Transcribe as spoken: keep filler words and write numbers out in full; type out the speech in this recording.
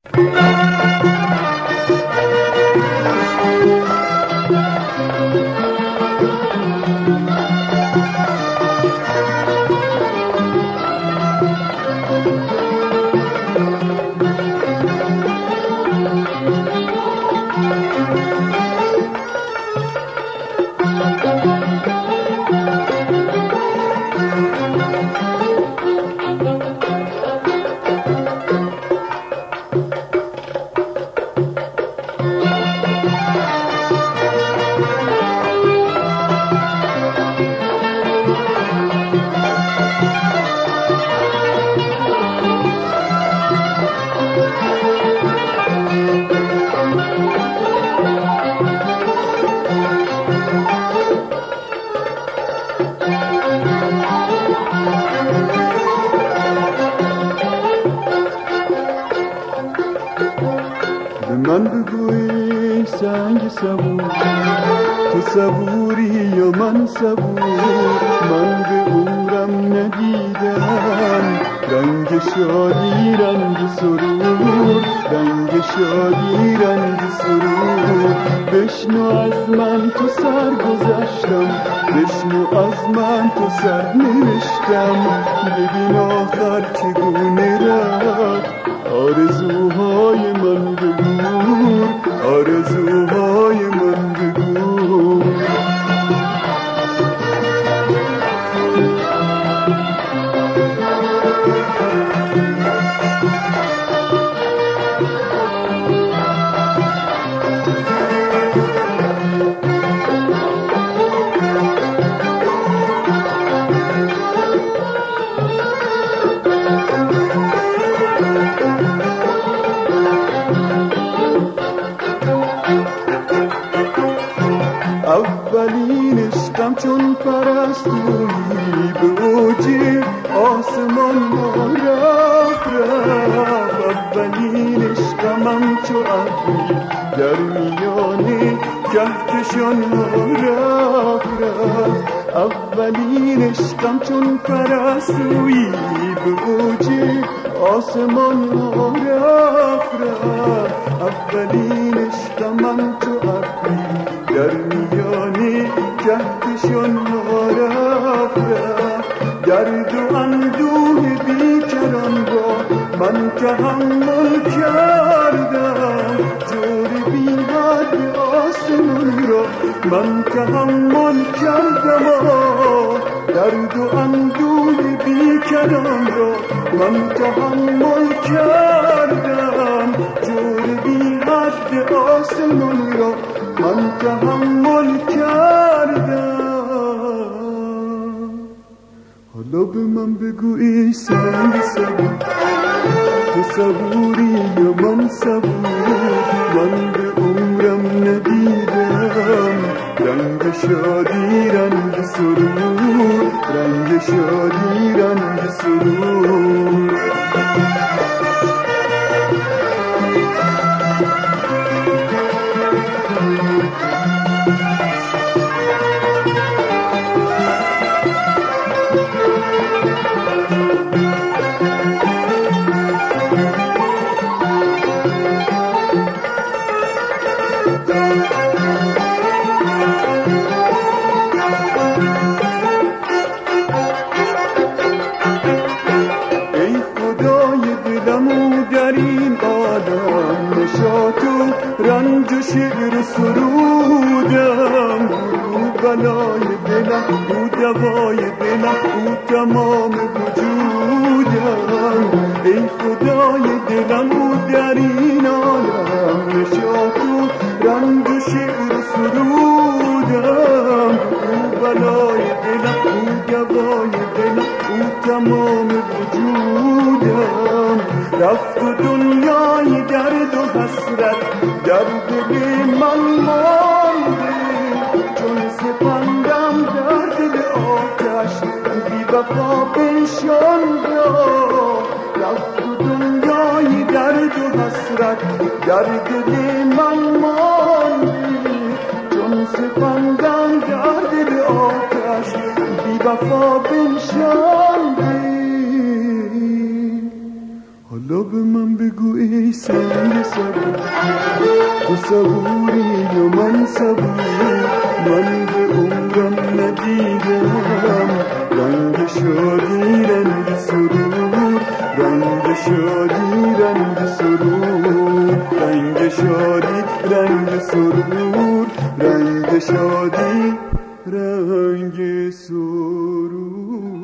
من بگو ای سنگ صبور، تو صبوری یا من صبور؟ من به عمرم ندیدم رنگ شادی رنگ سرور، رنگ شادی رنگ سرور. بشنو از من تو سر گذشتم، بشنو از من تو سر نوشتم. ببین آخر چگونه رفت آرزوهای من بگو، آرزوهای من بگو. اولین عشقم چون پرستویی به اوج آسمان ما رفت رفت. اولین عشقمم چو ابری در میان کهکشان ها رفت رفت. اولین عشقم چون پرستویی به اوج آسمان ها رفت رفت. اولین عشقمم چو ابری در میانی کهکشان ها رفت رفت. درد و اندوه بیکران را من تحمل کردم، جور بی حد آسمان را من تحمل کردم. درد و اندوه بیکران را من تحمل کردم، جور بی حد آسمان را من تحمل کردم. حالا به من بگو ای سنگ صبور، تو صبوری یا من صبور؟ من به عمرم ندیدم رنگ شادی رنگ سرور، رنگ شادی رنگ سرور. رنج و شعر سرودم، او بلای دلم، او دوای دلم، او تمام وجودم. ای خدای دلم او در این عالم نشاط و رنج و شعر سرودم. او بلای دلم، او دوای دلم، او تمام وجودم. رفت و دنیای درد و حسرت در دل من مانده، چون سپندم در دل آتش بی وفا بنشانده. رفت و دنیای درد و حسرت در دل من مانده، چون سپندم در دل آتش بی وفا بنشانده. حالا به من بگو ای سنگ صبور، تو صبوری یا من صبور؟ من به عمرم ندیدم رنگ شادی رنگ سرور، رنگ شادی رنگ سرور، رنگ شادی رنگ سرور، رنگ شادی رنگ سرور.